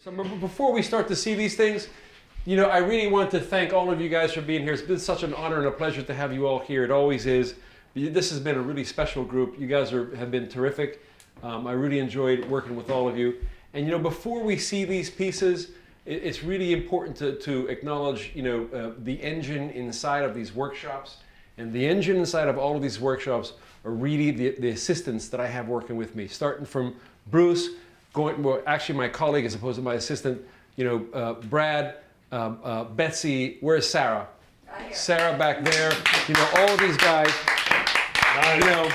So before we start to see these things, you know, I really want to thank all of you guys for being here. It's been such an honor and a pleasure to have you all here. It always is. This has been a really special group. You guys have been terrific. I really enjoyed working with all of you. And you know, before we see these pieces, it's really important to acknowledge, you know, the engine inside of these workshops. And the engine inside of all of these workshops are really the assistants that I have working with me, starting from Bruce, well, actually my colleague as opposed to my assistant, you know, Brad, Betsy, where's Sarah? Sarah back there, you know, all of these guys, you know,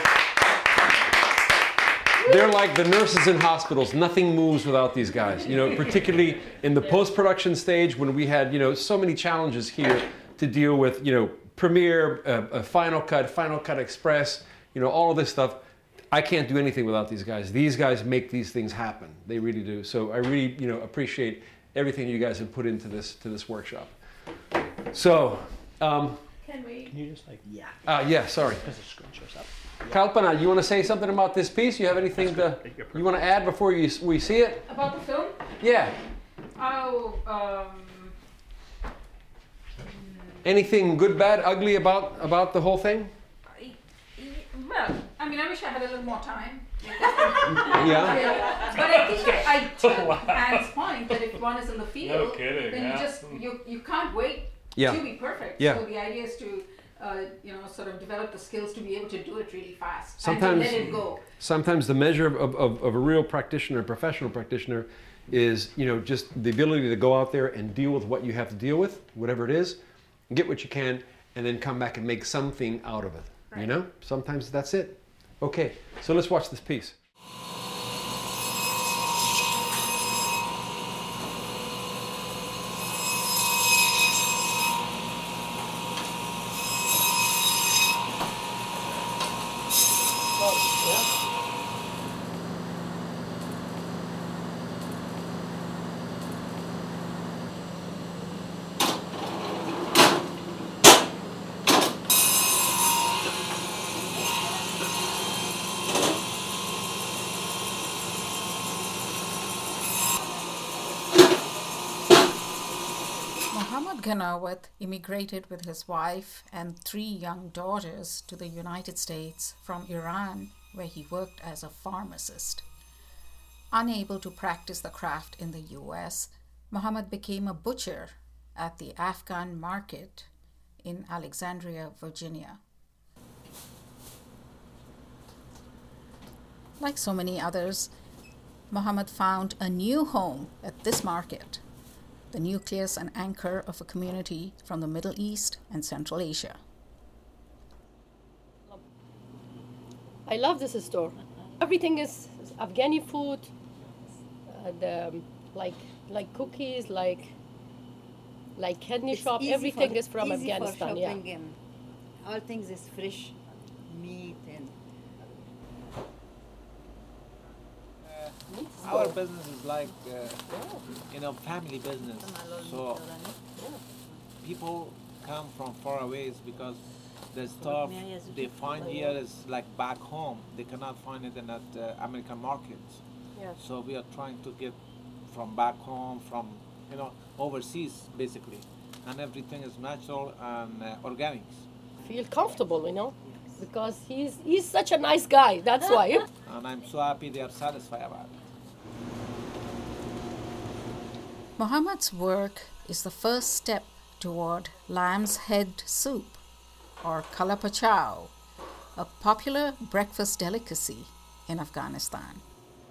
they're like the nurses in hospitals. Nothing moves without these guys, you know, particularly in the post-production stage when we had, you know, so many challenges here to deal with, you know, Premiere, Final Cut Express, you know, all of this stuff. I can't do anything without these guys. These guys make these things happen. They really do. So I really, you know, appreciate everything you guys have put into this workshop. So, Can you just like, yeah, sorry. Just scrunch yourself. Kalpana, you want to say something about this piece? You have anything you want to add before we see it? About the film? Yeah. Oh, Anything good, bad, ugly about the whole thing? well, I mean, I wish I had a little more time. Yeah. But I think I took Anne's point that if one is in the field, then you can't wait to be perfect. Yeah. So the idea is to you know, sort of develop the skills to be able to do it really fast Sometimes, and to let it go. Sometimes the measure of a real practitioner, a professional practitioner, is, you know, just the ability to go out there and deal with what you have to deal with, whatever it is, get what you can, and then come back and make something out of it. Right. You know, sometimes that's it. Okay, so let's watch this piece. Muhammad Ganawat immigrated with his wife and 3 young daughters to the United States from Iran, where he worked as a pharmacist. Unable to practice the craft in the US, Muhammad became a butcher at the Afghan market in Alexandria, Virginia. Like so many others, Muhammad found a new home at this market, the nucleus and anchor of a community from the Middle East and Central Asia. I love this store. Everything is Afghani food, like cookies, like kidney shop. Everything is from Afghanistan. Yeah. All things is fresh meat and. Our business is like, family business. So people come from far away because the stuff they find here is like back home. They cannot find it in the American markets. Yeah. So we are trying to get from back home, from overseas basically, and everything is natural and organics. Feel comfortable, because he's such a nice guy. That's why. And I'm so happy they are satisfied about it. Muhammad's work is the first step toward lamb's head soup, or kala pachao, a popular breakfast delicacy in Afghanistan.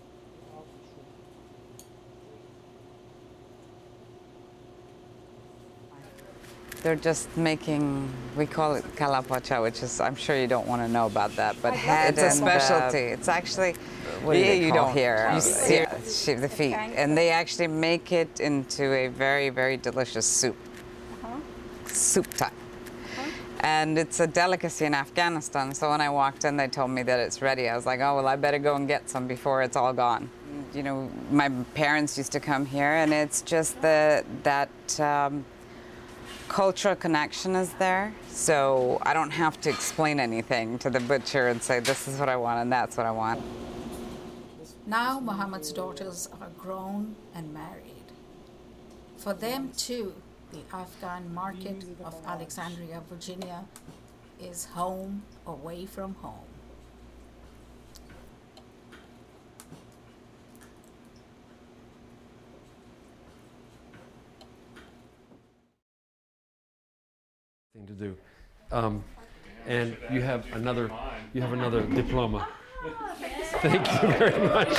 They're just making, we call it kala pacha, which is, I'm sure you don't want to know about that, but it's a specialty. It's actually, what do you don't hear. You see the feet. And they actually make it into a very, very delicious soup. Soup type. And it's a delicacy in Afghanistan, so when I walked in, they told me that it's ready. I was like, oh, well, I better go and get some before it's all gone. My parents used to come here, and it's just that cultural connection is there, so I don't have to explain anything to the butcher and say, this is what I want and that's what I want. Now Muhammad's daughters are grown and married. For them too, the Afghan market of Alexandria, Virginia is home away from home. Thing to do. And you have another diploma. Thank you very much.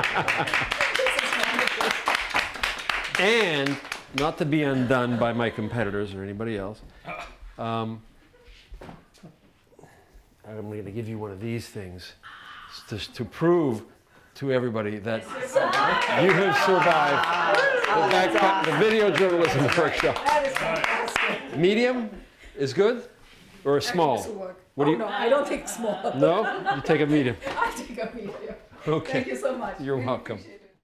And not to be undone by my competitors or anybody else, I'm going to give you one of these things to prove to everybody that you have survived the video journalism workshop. That is fantastic. Medium is good, or small? What do you? No, I don't think small. No, you take a medium. I take a medium. Okay. Thank you so much. You're welcome.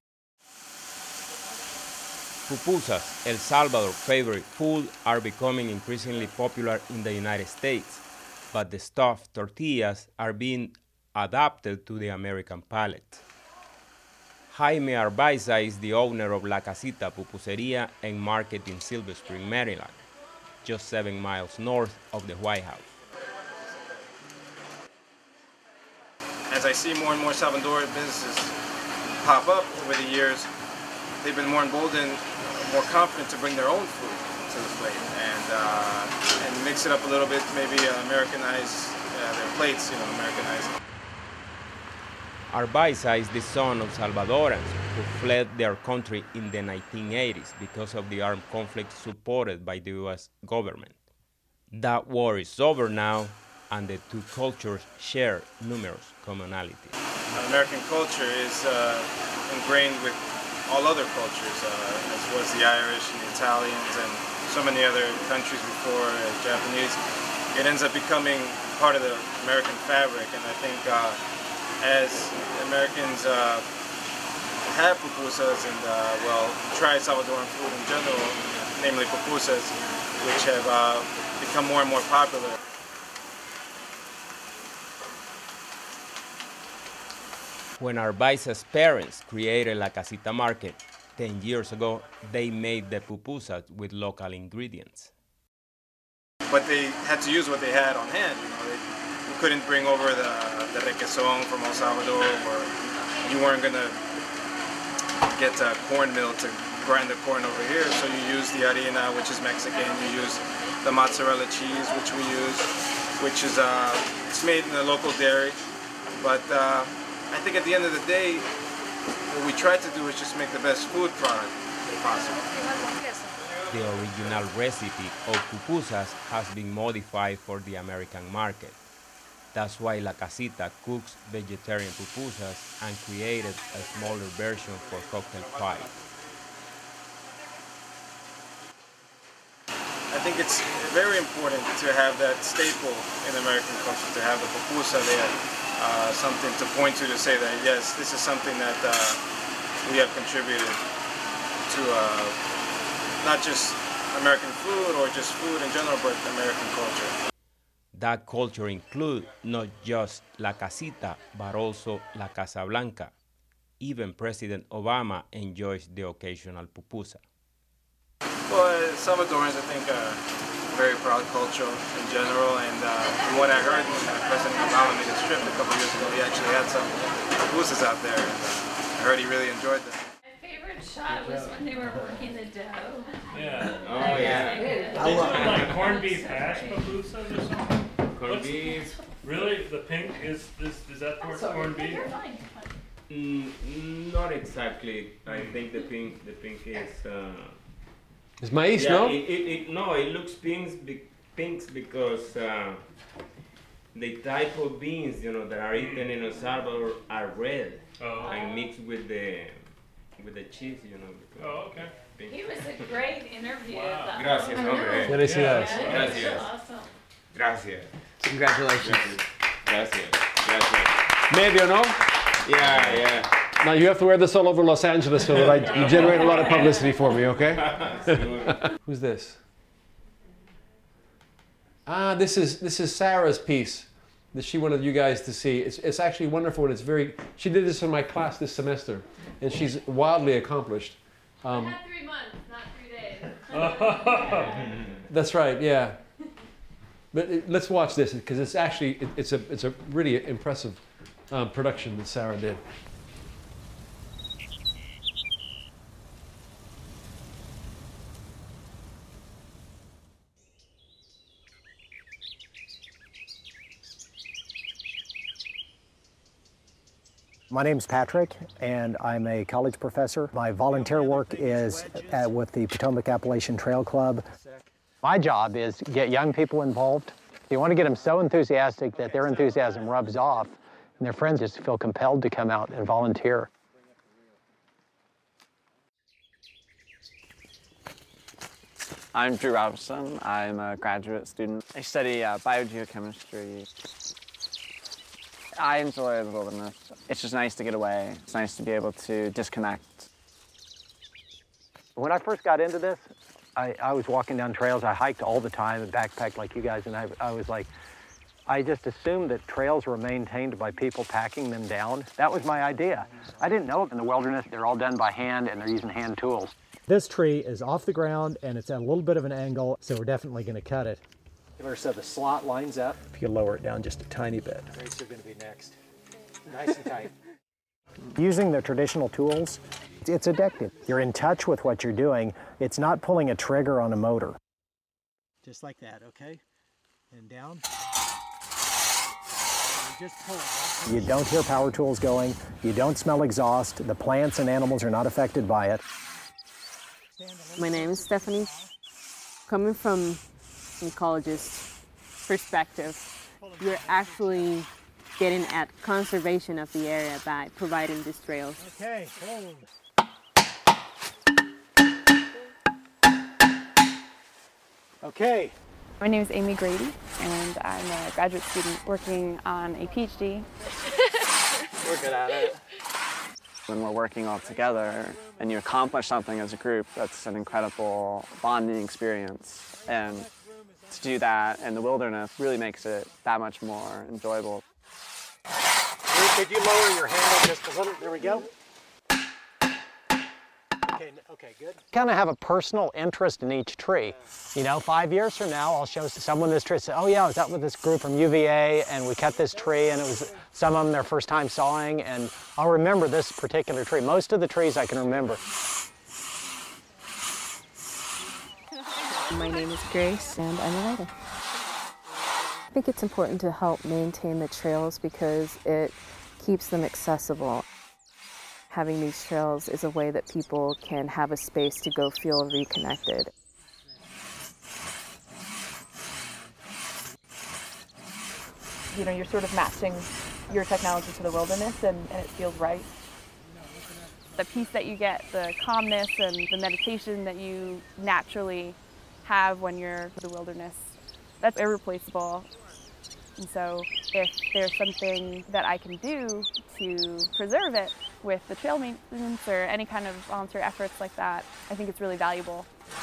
Pupusas, El Salvador's favorite food, are becoming increasingly popular in the United States, but the stuffed tortillas are being adapted to the American palate. Jaime Arbaiza is the owner of La Casita Pupuseria and Market in Silver Spring, Maryland, just 7 miles north of the White House. As I see more and more Salvadoran businesses pop up over the years, they've been more emboldened, more confident to bring their own food to the plate and mix it up a little bit, maybe Americanize their plates, Americanize. Arbaiza is the son of Salvadorans who fled their country in the 1980s because of the armed conflict supported by the U.S. government. That war is over now, and the two cultures share numerous commonalities. American culture is ingrained with all other cultures, as was the Irish and the Italians and so many other countries before, Japanese. It ends up becoming part of the American fabric, and I think as Americans have pupusas and, try Salvadoran food in general, namely pupusas, which have become more and more popular. When Arbaiza's parents created La Casita Market 10 years ago, they made the pupusas with local ingredients. But they had to use what they had on hand. They couldn't bring over the requesón from El Salvador, or you weren't going to get a corn mill to grind the corn over here, so you use the harina, which is Mexican. You use the mozzarella cheese, which we use, which is it's made in a local dairy. But I think at the end of the day, what we try to do is just make the best food product possible. The original recipe of pupusas has been modified for the American market. That's why La Casita cooks vegetarian pupusas and created a smaller version for cocktail pie. I think it's very important to have that staple in American culture, to have the pupusa there, something to point to say that, yes, this is something that we have contributed to not just American food or just food in general, but American culture. That culture includes not just La Casita, but also La Casa Blanca. Even President Obama enjoys the occasional pupusa. Well, Salvadorans, I think, are very proud culture in general, and from what I heard when President Obama made his trip a couple years ago, he actually had some pupusas out there, and I heard he really enjoyed them. My favorite shot was when they were working the dough. Yeah. Oh, yeah. They do like corned beef hash pupusas or something? Corned beef. Really? The pink is that towards corned beef? You're fine. Not exactly. I think the pink is. It's maíz, yeah, no? No, it looks pinks because the type of beans that are eaten in El Salvador are red and mixed with the cheese, Oh, okay. Pink. He was a great interview. Wow. Gracias, hombre. Felicidades. Gracias. Awesome. Gracias. Congratulations. Gracias. Maybe or no? Yeah. Now you have to wear this all over Los Angeles so that you generate a lot of publicity for me, okay? Who's this? This is Sarah's piece that she wanted you guys to see. It's actually wonderful, and she did this in my class this semester, and she's wildly accomplished. I had 3 months, not 3 days. That's right, yeah. But let's watch this because it's actually it's a really impressive production that Sarah did. My name's Patrick, and I'm a college professor. My volunteer work is with the Potomac Appalachian Trail Club. My job is to get young people involved. You want to get them so enthusiastic that their enthusiasm rubs off, and their friends just feel compelled to come out and volunteer. I'm Drew Robertson. I'm a graduate student. I study biogeochemistry. I enjoy the wilderness. It's just nice to get away. It's nice to be able to disconnect. When I first got into this, I was walking down trails. I hiked all the time and backpacked like you guys, and I was like, I just assumed that trails were maintained by people packing them down. That was my idea. I didn't know in the wilderness they're all done by hand and they're using hand tools. This tree is off the ground and it's at a little bit of an angle, so we're definitely going to cut it. So the slot lines up. If you lower it down just a tiny bit. Rates are going to be next. Nice and tight. Using the traditional tools, it's addictive. You're in touch with what you're doing. It's not pulling a trigger on a motor. Just like that, okay? And down. And just pull. You don't hear power tools going. You don't smell exhaust. The plants and animals are not affected by it. My name is Stephanie. Coming from an ecologist's perspective, you're actually getting at conservation of the area by providing these trails. Okay, hold. Okay. My name is Amy Grady, and I'm a graduate student working on a PhD. We're good at it. When we're working all together and you accomplish something as a group, that's an incredible bonding experience. And to do that in the wilderness really makes it that much more enjoyable. Could you lower your handle just a little? There we go. Okay, good. Kind of have a personal interest in each tree. You know, 5 years from now, I'll show someone this tree. Say, oh yeah, I was out with this group from UVA, and we cut this tree, and it was some of them their first time sawing, and I'll remember this particular tree. Most of the trees I can remember. My name is Grace, and I'm a writer. I think it's important to help maintain the trails because it keeps them accessible. Having these trails is a way that people can have a space to go feel reconnected. You know, you're sort of matching your technology to the wilderness, and it feels right. The peace that you get, the calmness and the meditation that you naturally have when you're in the wilderness, that's irreplaceable. And so if there's something that I can do to preserve it with the trail maintenance or any kind of volunteer efforts like that, I think it's really valuable.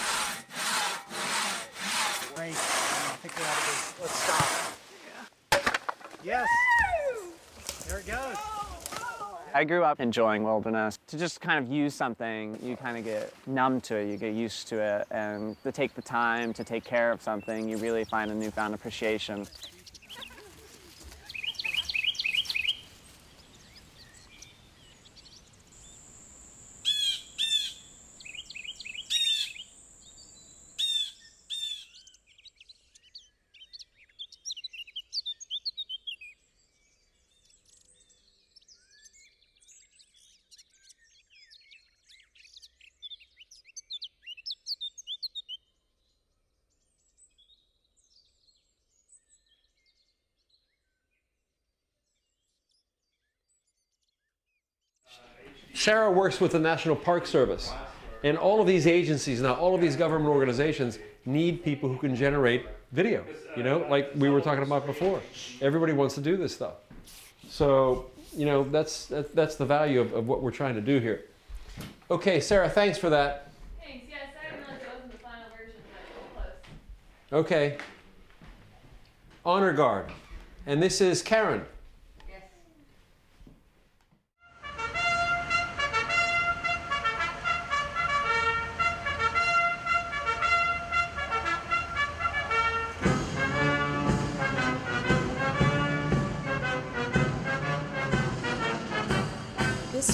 Great. I think we ought to let's stop. Yeah. Yes. There it goes. I grew up enjoying wilderness. To just kind of use something, you kind of get numb to it, you get used to it, and to take the time to take care of something, you really find a newfound appreciation. Sarah works with the National Park Service, and all of these agencies now, all of these government organizations need people who can generate video, you know, like we were talking about before. Everybody wants to do this stuff. So, you know, that's the value of what we're trying to do here. Okay, Sarah, thanks for that. Thanks. Yes, I didn't realize it wasn't the final version, but close. Okay. Honor Guard. And this is Karen.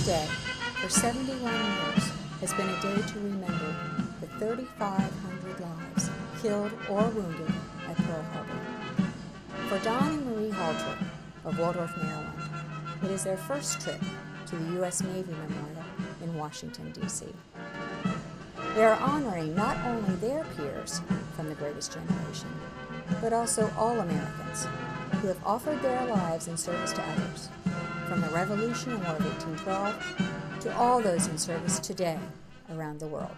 day, for 71 years, has been a day to remember the 3,500 lives killed or wounded at Pearl Harbor. For Don and Marie Halter of Waldorf, Maryland, it is their first trip to the U.S. Navy Memorial in Washington, D.C. They are honoring not only their peers from the greatest generation, but also all Americans who have offered their lives in service to others, from the Revolution and War of 1812 to all those in service today around the world.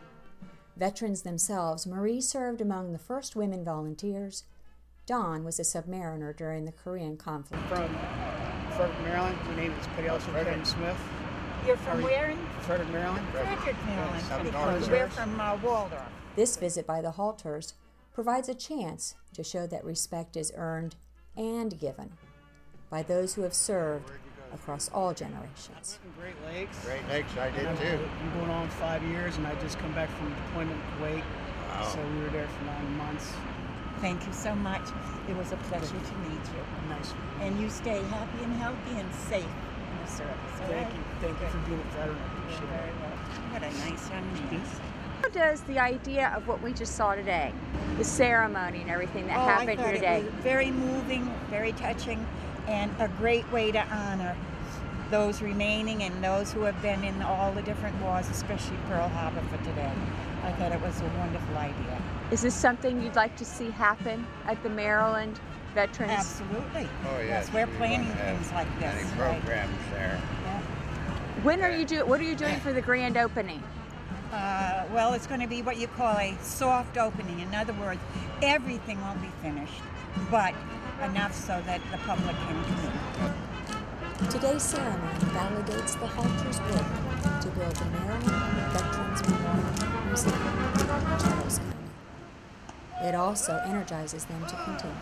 Veterans themselves, Marie served among the first women volunteers. Don was a submariner during the Korean conflict. From Frederick, Maryland. My name is Petty Officer Kevin Smith. You're from where? Frederick, Maryland. Frederick, Maryland. Yes, We're from Waldorf. This visit by the Halters provides a chance to show that respect is earned and given by those who have served across all generations. Great Lakes. Great Lakes, I did too. Been going on 5 years, and I just come back from deployment in Kuwait. Wow. So we were there for 9 months. Thank you so much. It was a pleasure to meet you. Nice. And you stay happy and healthy and safe in the service. Thank you. Thank you for being a veteran. I appreciate it. Very well. What a nice young man. How does the idea of what we just saw today, the ceremony and everything that happened here today? It was very moving, very touching, and a great way to honor those remaining and those who have been in all the different wars, especially Pearl Harbor for today. I thought it was a wonderful idea. Is this something you'd like to see happen at the Maryland Veterans? Absolutely. Oh, yes. Yes, we're planning things like this. Many programs there. Yeah. When are you what are you doing for the grand opening? Well, it's going to be what you call a soft opening. In other words, everything won't be finished, but enough so that the public can come in. Today's ceremony validates the Halters' work to build the Maryland Veterans Memorial Museum in Charles County. It also energizes them to continue.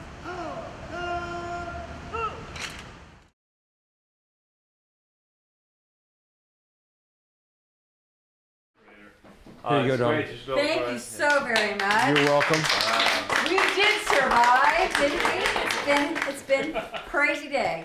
Here you go, Don. Thank you so very much. You're welcome. We did survive, didn't we? It's been a crazy day.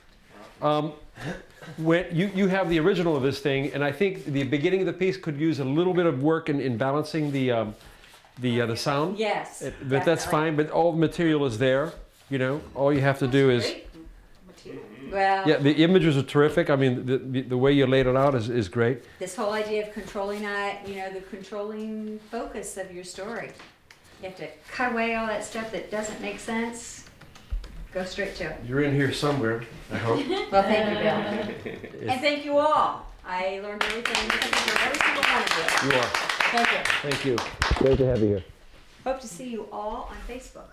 When you have the original of this thing, and I think the beginning of the piece could use a little bit of work in balancing the sound. Yes. But that's fine. But all the material is there. You know, all you have to do is. Well, Yeah, the images are terrific. I mean, the way you laid it out is great. this whole idea of controlling the controlling focus of your story. You have to cut away all that stuff that doesn't make sense. Go straight to it. You're in here somewhere, I hope. Well, thank you, Bill. And thank you all. I learned everything from every single one of you. You are. Thank you. Thank you. Great to have you here. Hope to see you all on Facebook.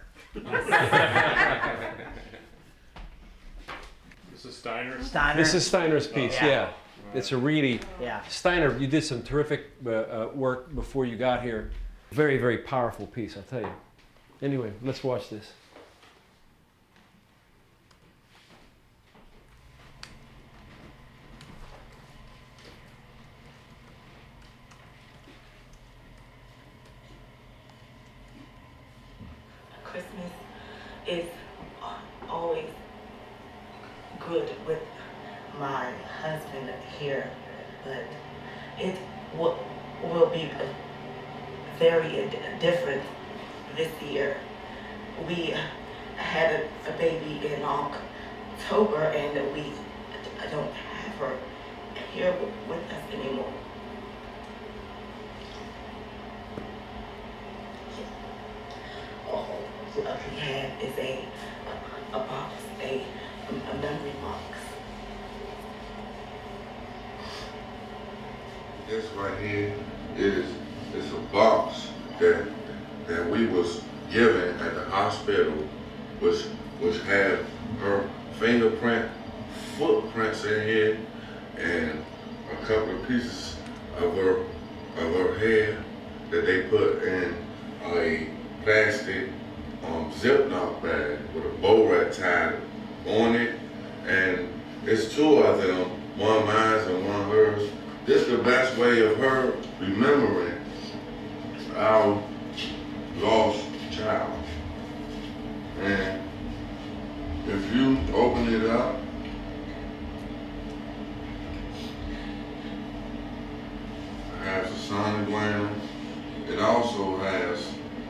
This is Steiner's? This is Steiner's piece, yeah. It's a really, Yeah. Steiner, you did some terrific work before you got here. Very, very powerful piece, I'll tell you. Anyway, let's watch this. Christmas is always good with my husband here, but it will be very different this year. We had a baby in October, and we don't have her here with us anymore. All we have is a box, a memory box. This right here it's a box that we was given at the hospital, which had her footprints in here, and a couple of pieces of her hair that they put in a plastic Ziploc bag with a bow tie tied on it, and it's two of them, one mine and one hers. This is the best way of her remembering our lost child. And if you open it up, programs. It also has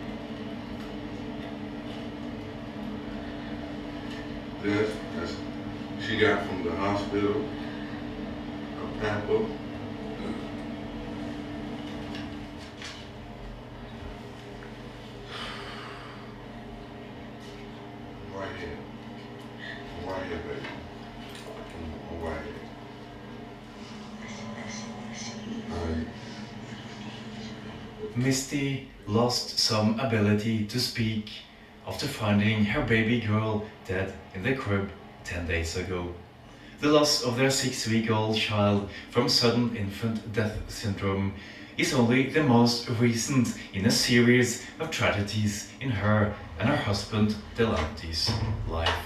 this that she got from the hospital, a pamper. Right here. Right here, baby. Right here. Misty lost some ability to speak after finding her baby girl dead in the crib 10 days ago. The loss of their 6-week-old child from sudden infant death syndrome is only the most recent in a series of tragedies in her and her husband Delante's life.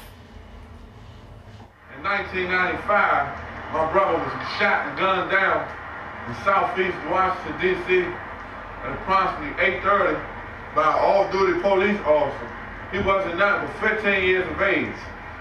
In 1995, my brother was shot and gunned down in southeast Washington, D.C. at approximately 8:30 by an off-duty police officer. He wasn't nothing but 15 years of age.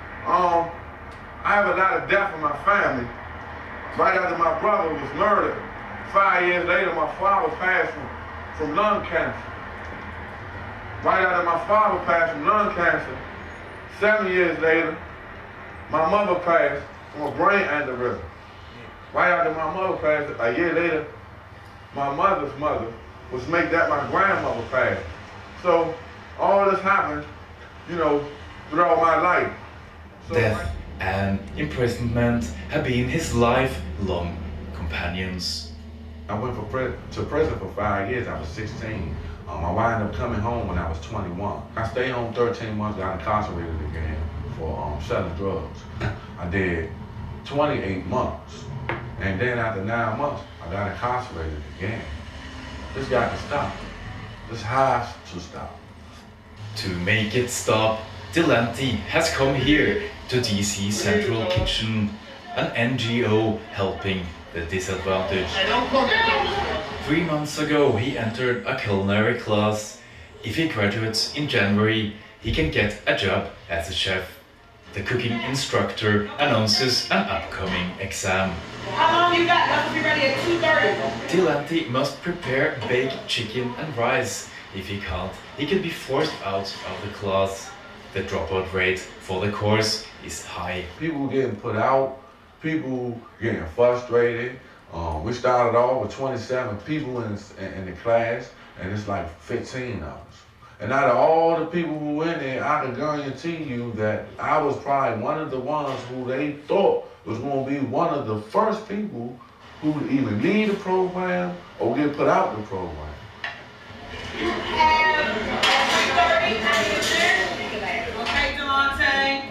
I have a lot of death in my family. Right after my brother was murdered, 5 years later, my father passed from lung cancer. Right after my father passed from lung cancer, 7 years later, my mother passed from a brain aneurysm. Right after my mother passed, a year later, my mother's mother, which made that my grandmother passed. So all this happened, you know, throughout my life. So death and imprisonment have been his lifelong companions. I went to prison for 5 years. I was 16. I wound up coming home when I was 21. I stayed home 13 months, got incarcerated again for selling drugs. I did 28 months. And then after 9 months, I got incarcerated again. This got to stop. This has to stop. To make it stop, Delante has come here to DC Central Kitchen, an NGO helping the disadvantaged. 3 months ago, he entered a culinary class. If he graduates in January, he can get a job as a chef. The cooking instructor announces an upcoming exam. How long you got? That will be ready at 2:30. Delante must prepare baked chicken and rice. If he can't, he could be forced out of the class. The dropout rate for the course is high. People getting put out, people getting frustrated. We started off with 27 people in the class, and it's like 15 of us. And out of all the people who were in there, I can guarantee you that I was probably one of the ones who they thought was going to be one of the first people who would even leave the program or get put out the program. You have 3:30. Okay, Delante.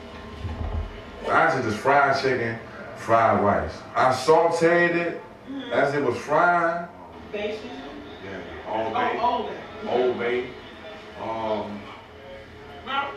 I said just fried chicken, fried rice. I sauteed it as it was fried. Bacon? Yeah, Old Bay. Old Bay. Well,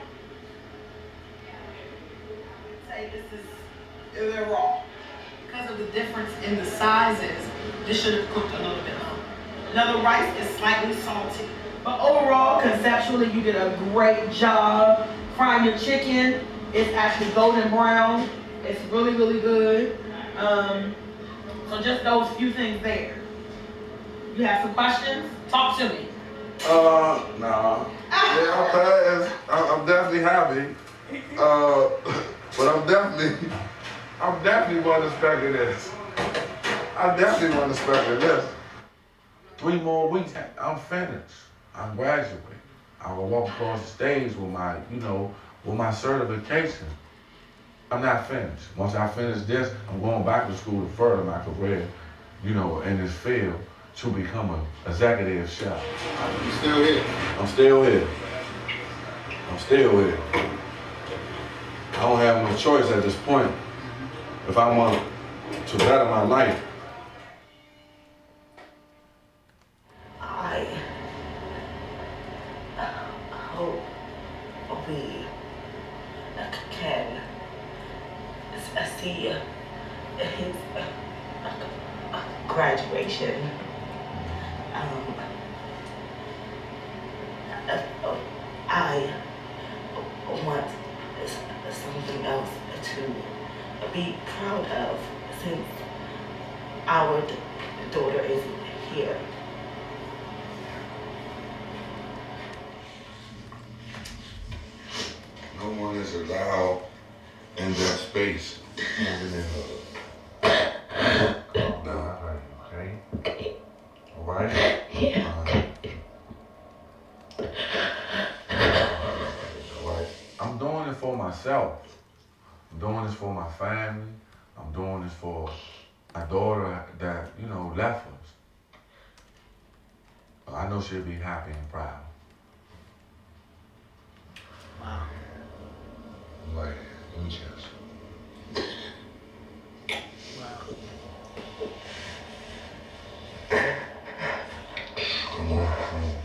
say this is they're raw. Because of the difference in the sizes, this should have cooked a little bit longer. Now the rice is slightly salty. But overall, conceptually, you did a great job frying your chicken. It's actually golden brown. It's really, really good. So just those few things there. You have some questions? Talk to me. Nah. Yeah, I'm fast. I'm definitely happy. But I'm definitely wasn't expecting this. I definitely wasn't expecting this. 3 more weeks, I'm finished. I'm graduating. I will walk across the stage with my, with my certification. I'm not finished. Once I finish this, I'm going back to school to further my career, in this field to become an executive chef. You still here? I'm still here. I'm still here. I don't have no choice at this point if I want to better my life. I hope we can see his graduation. I want something else to be proud of since our daughter is here. face. Calm down, okay? All right? Yeah. All right. I'm doing it for myself. I'm doing this for my family. I'm doing this for my daughter that, you know, left us. I know she'll be happy and proud. Wow. Like, just. Wow. Come on, come on.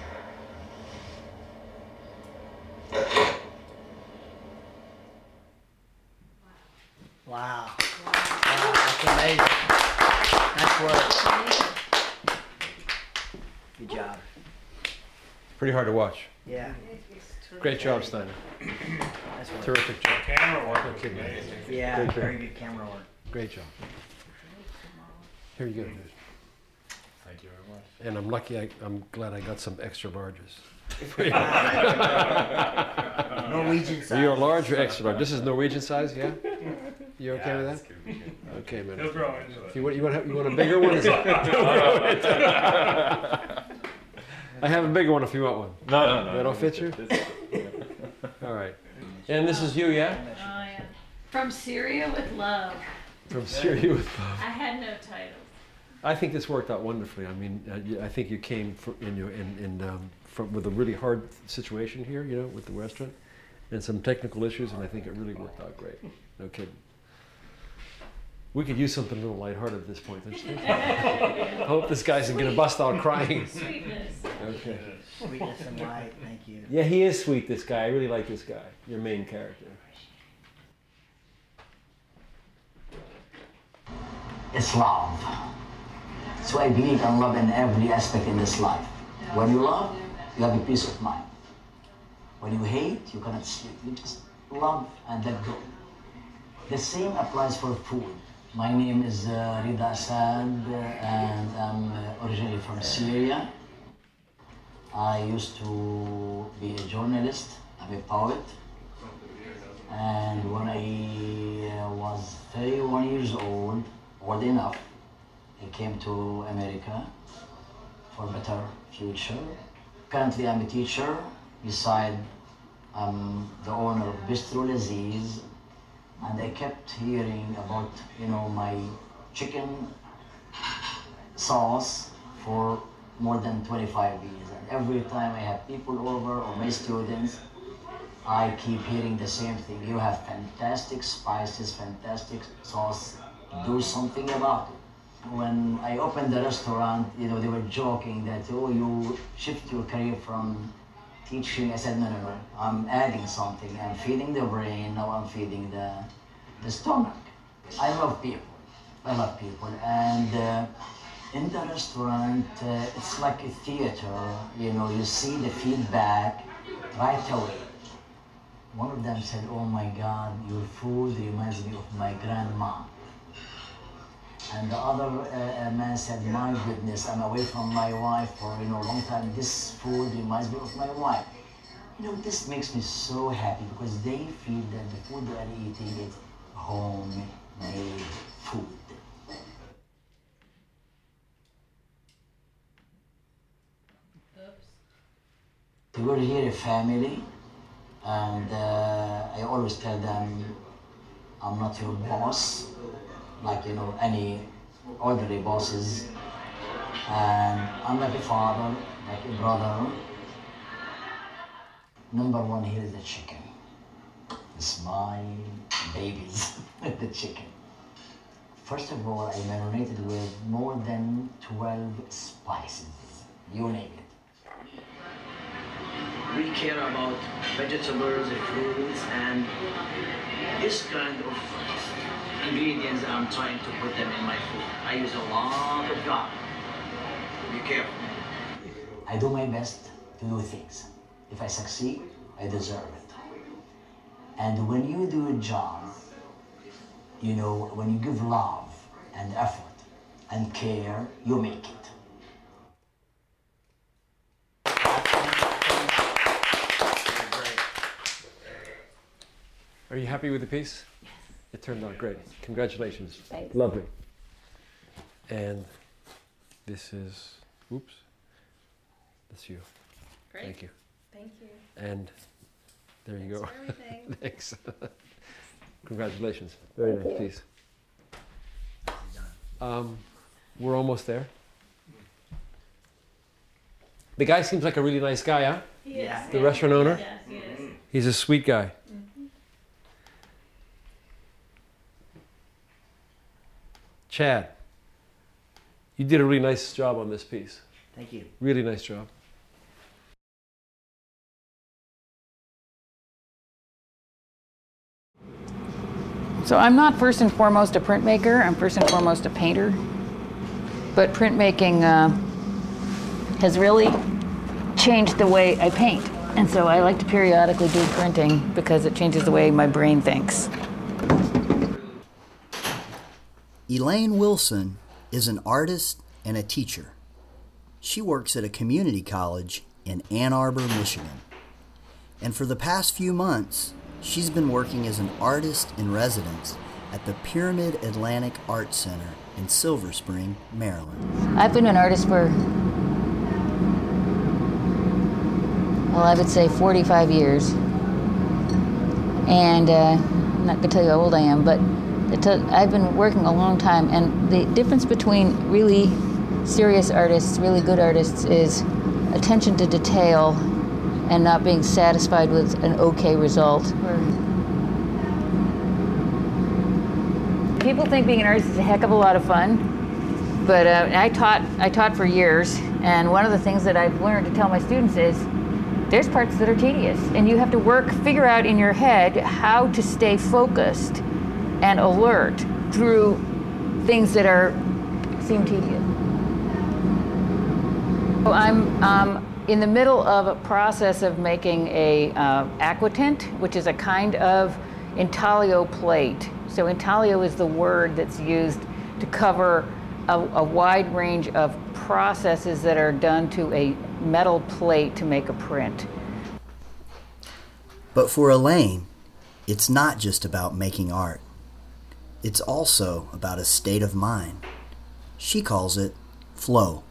Wow. Wow, that's amazing. Nice work. Good job. Pretty hard to watch. Yeah. Great job, Steiner. Nice work. Terrific job. Camera work was Okay, man. amazing. Yeah, Great job. very good camera work. Great job. Here you go, dude. Thank you very much. And I'm lucky. I'm glad I got some extra larges. Norwegian size. Are you a large or extra large? This is Norwegian size, yeah? You okay with that? Okay, man. He'll grow into it. If you want a bigger one? I have a bigger one if you want one. No. That'll fit you? All right. And this is you, yeah? Oh, yeah. From Syria with Love. From Syria with Love. I had no titles. I think this worked out wonderfully. I mean, I think you came with a really hard situation here, you know, with the restaurant, and some technical issues, and I think it really worked out great. No kidding. We could use something a little lighthearted at this point, don't you think? I hope this guy's going to bust out crying. Sweetness. Okay. Sweetness and light, thank you. Yeah, he is sweet, this guy. I really like this guy, your main character. It's love. So I believe in love in every aspect in this life. When you love, you have a peace of mind. When you hate, you cannot sleep. You just love and let go. The same applies for food. My name is Rida Assad, and I'm originally from Syria. I used to be a journalist, I'm a poet. And when I was 31 years old enough, I came to America for a better future. Currently I'm a teacher, beside I'm the owner of Bistro Laziz, and I kept hearing about, you know, my chicken sauce for more than 25 years. And every time I have people over or my students, I keep hearing the same thing. You have fantastic spices, fantastic sauce. Do something about it. When I opened the restaurant, you know, they were joking that, oh, you shift your career from teaching. I said, no. I'm adding something. I'm feeding the brain, now I'm feeding the stomach. I love people. And in the restaurant, it's like a theater. You know, you see the feedback right away. One of them said, oh my God, your food reminds me of my grandma. And the other man said, my goodness, I'm away from my wife for, you know, a long time. This food reminds me of my wife. You know, this makes me so happy because they feel that the food they are eating is homemade food. We were here a family, and I always tell them, I'm not your boss, like, you know, any ordinary bosses. And I'm like a father, like a brother. Number one here is the chicken. It's my babies, the chicken. First of all, I marinated with more than 12 spices, you name it. We care about vegetables, fruits, and this kind of ingredients I'm trying to put them in my food. I use a lot of garlic. Be careful. I do my best to do things. If I succeed, I deserve it. And when you do a job, you know, when you give love and effort and care, you make it. Are you happy with the piece? It turned out great. Congratulations. Thanks. Lovely. And this is, oops, that's you. Great. Thank you. Thank you. And there you go. Thanks for everything. Thanks. Congratulations. Very nice piece. We're almost there. The guy seems like a really nice guy, huh? He is. The restaurant owner? Yes, he is. He's a sweet guy. Mhm. Chad, you did a really nice job on this piece. Thank you. Really nice job. So I'm not first and foremost a printmaker, I'm first and foremost a painter. But printmaking has really changed the way I paint. And so I like to periodically do printing because it changes the way my brain thinks. Elaine Wilson is an artist and a teacher. She works at a community college in Ann Arbor, Michigan. And for the past few months, she's been working as an artist in residence at the Pyramid Atlantic Art Center in Silver Spring, Maryland. I've been an artist for, well, I would say 45 years. And I'm not going to tell you how old I am, but I've been working a long time. And the difference between really serious artists, really good artists, is attention to detail and not being satisfied with an okay result. People think being an artist is a heck of a lot of fun, but I taught for years, and one of the things that I've learned to tell my students is there's parts that are tedious, and you have to figure out in your head how to stay focused and alert through things that seem tedious. So I'm in the middle of a process of making a aquatint, which is a kind of intaglio plate. So intaglio is the word that's used to cover a wide range of processes that are done to a metal plate to make a print. But for Elaine, it's not just about making art. It's also about a state of mind. She calls it flow.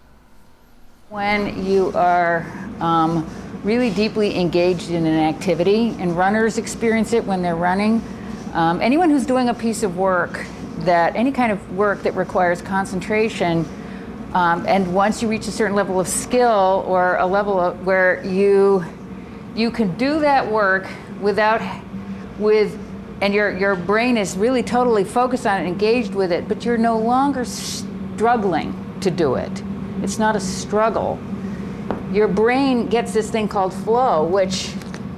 When you are really deeply engaged in an activity, and runners experience it when they're running, anyone who's doing a piece of work, any kind of work that requires concentration, and once you reach a certain level of skill or a level of where you can do that work and your brain is really totally focused on it, engaged with it, but you're no longer struggling to do it. It's not a struggle. Your brain gets this thing called flow, which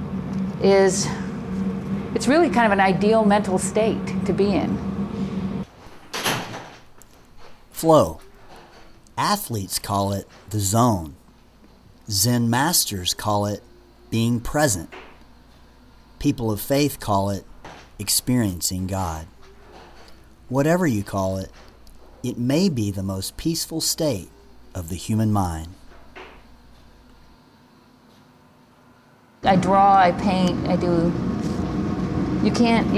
it's really kind of an ideal mental state to be in. Flow. Athletes call it the zone. Zen masters call it being present. People of faith call it experiencing God. Whatever you call it, it may be the most peaceful state of the human mind. I draw, I paint, I do. You can't.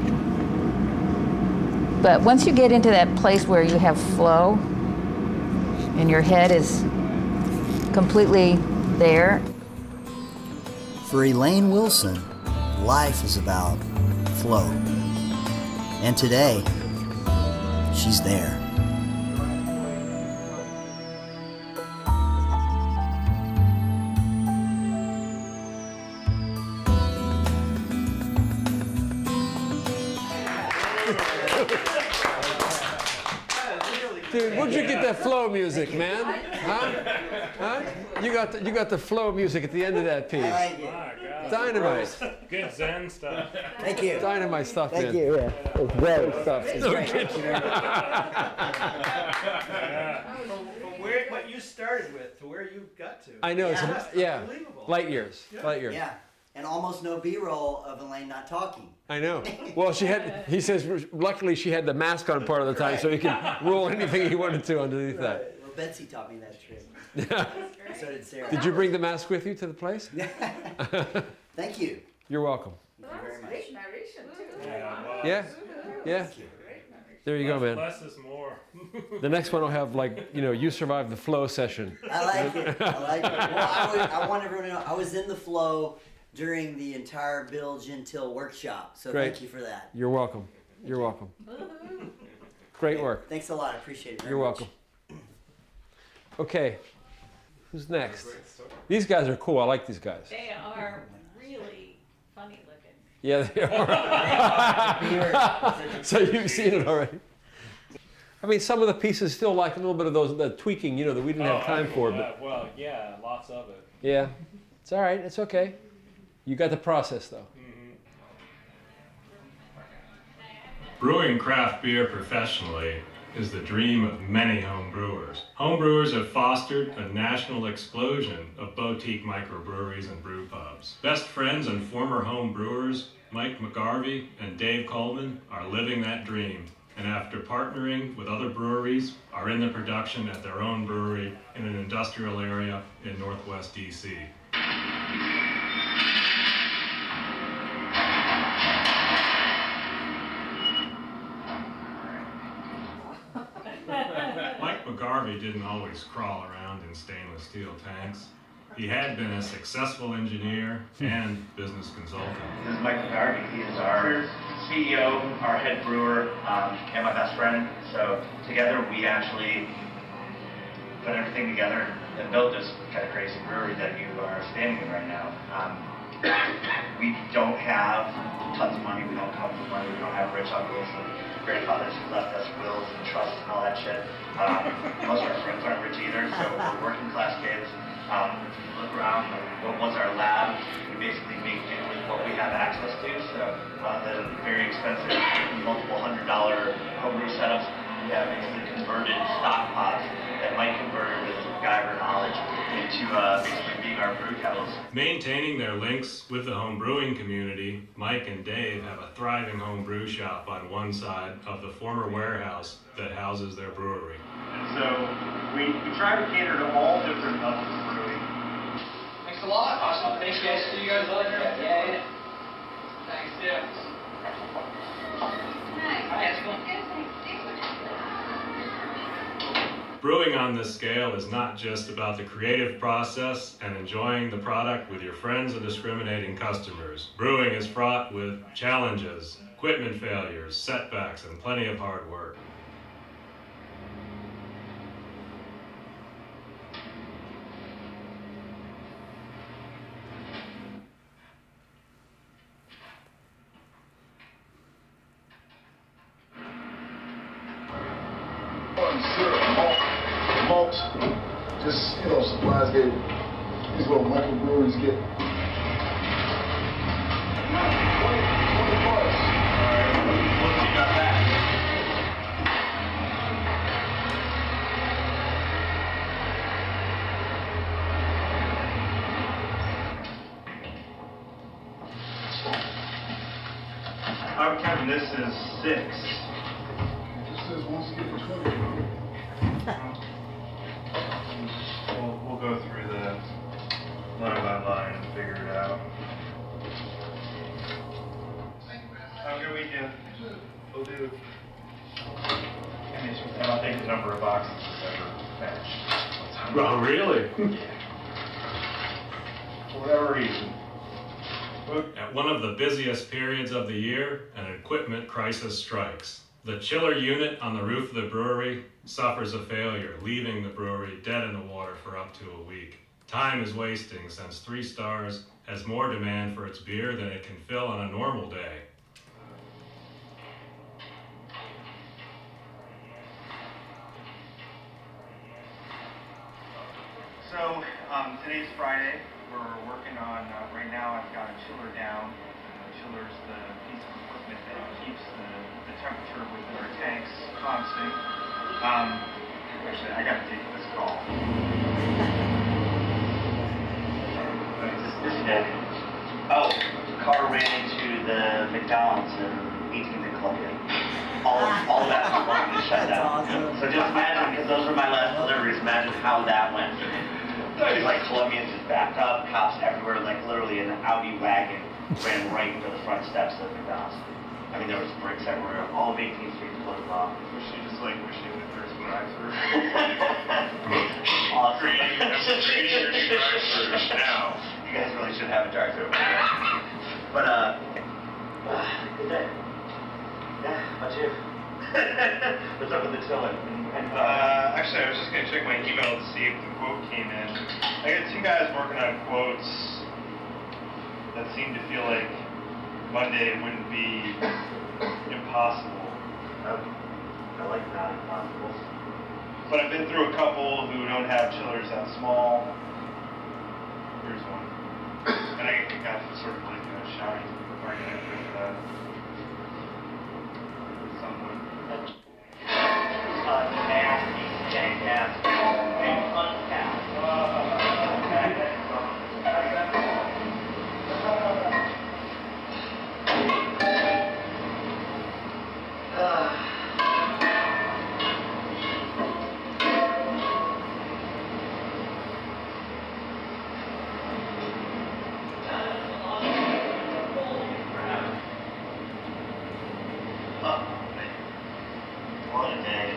But once you get into that place where you have flow and your head is completely there. For Elaine Wilson, life is about flow. And today, she's there. Dude, where'd you get that flow music, man? Huh? You got the flow music at the end of that piece. Dynamite. Good Zen stuff. Thank you. Dynamite stuff, man. Thank you. Yeah, it's great stuff. From what you started with to where you got to. I know. Yeah. Yeah. Unbelievable. Light years. Light years. Yeah. And almost no B-roll of Elaine not talking. I know. Well, he says, luckily she had the mask on part of the time, so he could roll anything he wanted to underneath that. Well, Betsy taught me that trick. So did Sarah. Did you bring the mask with you to the place? Thank you. You're welcome. Thank you very much. Great narration too. Yeah, Yeah? Yeah? There you go, man. Less is more. The next one will have, like, you know, you survived the flow session. I like it. I like it. Well, I want everyone to know I was in the flow during the entire Bill Gentile workshop. So Great. Thank you for that. You're welcome. You're welcome. Great work. Thanks a lot. I appreciate it very You're much. welcome. Okay. Who's next? These guys are cool. I like these guys. They are really funny looking. Yeah, they are. So you've seen it already. I mean, some of the pieces still like a little bit of the tweaking, you know, that we didn't have time for. But Well, yeah, lots of it. yeah, it's all right. It's okay. You got the process, though. Brewing craft beer professionally is the dream of many home brewers. Home brewers have fostered a national explosion of boutique microbreweries and brew pubs. Best friends and former home brewers Mike McGarvey and Dave Coleman are living that dream, and after partnering with other breweries, are in the production at their own brewery in an industrial area in Northwest DC. Mike McGarvey didn't always crawl around in stainless steel tanks. He had been a successful engineer and business consultant. This is Mike McGarvey. He is our CEO, our head brewer, and my best friend. So together we actually put everything together and built this kind of crazy brewery that you are standing in right now. We don't have tons of money. We don't come from money. We don't have rich uncles and grandfathers who left us wills and trusts and all that shit. Most of our friends aren't rich either, so we're working class kids. If you look around, what was our lab? We basically make do with what we have access to. So the very expensive, multiple $100 homebrew setups, we have basically converted stock pots that Mike converted with his MacGyver knowledge into basically being our brew kettles. Maintaining their links with the home brewing community, Mike and Dave have a thriving home brew shop on one side of the former warehouse that houses their brewery. And so we try to cater to all different levels of brewing. Thanks a lot. Awesome. Thanks, guys. See you guys later. Yeah. Thanks, yeah. Hi, how's it going? Brewing on this scale is not just about the creative process and enjoying the product with your friends and discriminating customers. Brewing is fraught with challenges, equipment failures, setbacks, and plenty of hard work. Malt, just, you know, supplies that these little microbreweries get. 20 bucks. Alright, what you got that? I'm counting this as 6. It just says once you get to 20, bro. We'll go through the line by line and figure it out. Have a good weekend. Will do. And I'll take the number of boxes that's ever finished. Oh, really? For whatever reason. At one of the busiest periods of the year, an equipment crisis strikes. The chiller unit on the roof of the brewery suffers a failure, leaving the brewery dead in the water for up to a week. Time is wasting since 3 Stars has more demand for its beer than it can fill on a normal day. So today's Friday. We're working on, right now I've got a chiller down. Chiller's the piece of equipment that keeps the temperature within our tanks constant. Actually, I gotta take this call. This is dead. Oh, the car ran into the McDonald's in 18th and Columbia. All that was going to shut down. Awesome. So just imagine, because those were my last deliveries, imagine how that went. Like Columbians just backed up, cops everywhere, like literally an Audi wagon ran right into the front steps of McDonald's. I mean, there was breaks everywhere. All of 18th Street flooded off. Was she just like wishing that there's a drive-through? Awesome. Creating your drive-through now. You guys really should have a drive-through. But, good day. Yeah, how about you? What's up with the chilling? Actually, I was just going to check my email to see if the quote came in. I got 2 guys working on quotes that seem to feel like Monday wouldn't be impossible. I like not impossible. But I've been through a couple who don't have chillers that small. Here's one. And I got sort of like a shouting argument with someone. Nasty, fantastic, and untapped. What a day.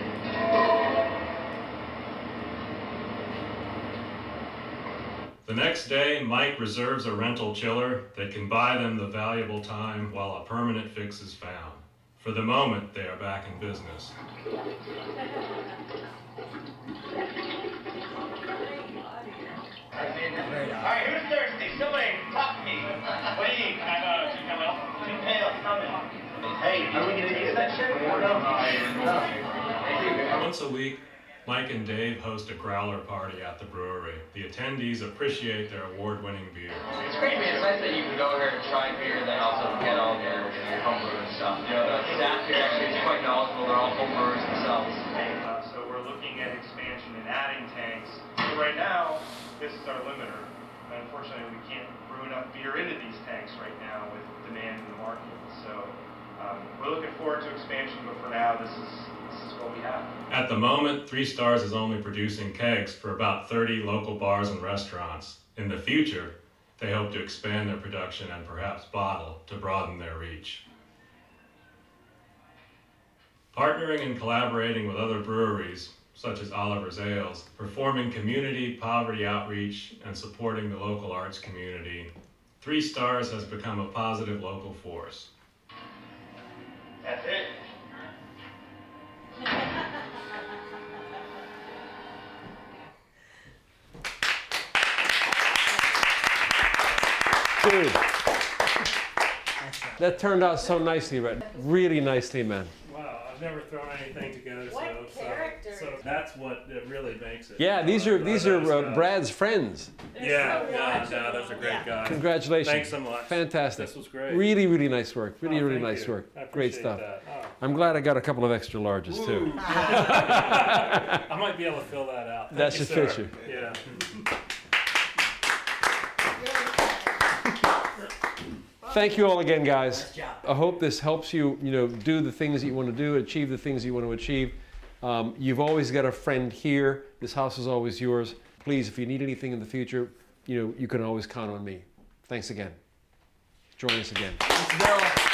The next day, Mike reserves a rental chiller that can buy them the valuable time while a permanent fix is found. For the moment, they are back in business. Alright, who's thirsty? Somebody talk to me. What do you need? Can I go 2 Camel? 2 Pale, coming. Hey, are we gonna use that shit? Once a week, Mike and Dave host a growler party at the brewery. The attendees appreciate their award-winning beer. It's great, man. It's nice that you can go here and try beer and then also get all your homebrew and stuff. You know, the staff here actually is quite knowledgeable. They're all homebrewers themselves. So we're looking at expansion and adding tanks. So right now, this is our limiter. And unfortunately, we can't brew enough beer into these tanks right now with demand in the market. So we're looking forward to expansion, but for now, this is what we have. At the moment, 3 Stars is only producing kegs for about 30 local bars and restaurants. In the future, they hope to expand their production and perhaps bottle to broaden their reach. Partnering and collaborating with other breweries, such as Oliver's Ales, performing community poverty outreach, and supporting the local arts community, 3 Stars has become a positive local force. That's it. Dude, that turned out so nicely, Red. Really nicely, man. Wow, I've never thrown anything together, so that's what it really makes it. Yeah, these are Brad's friends. Yeah, those are great guys. Congratulations. Thanks so much. Fantastic. This was great. Really, really nice work. Really, really thank nice you. work. I appreciate Great stuff. that. Oh. I'm glad I got a couple of extra larges too. I might be able to fill that out. That should fit you. Yeah. Thank you all again, guys. I hope this helps you, do the things that you want to do, achieve the things that you want to achieve. You've always got a friend here. This house is always yours. Please, if you need anything in the future, you can always count on me. Thanks again. Join us again.